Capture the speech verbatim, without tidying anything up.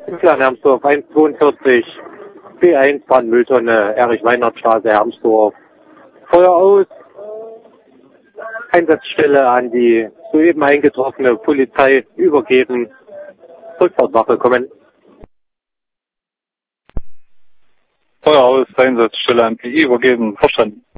Plan Hermsdorf eins zweiundvierzig B eins Brandmülltonne, Erich-Weinert-Straße, Hermsdorf. Feuer aus. Einsatzstelle an die soeben eingetroffene Polizei übergeben. Rückfahrtwache kommen. Feuer aus, Einsatzstelle an P I übergeben. Verstanden.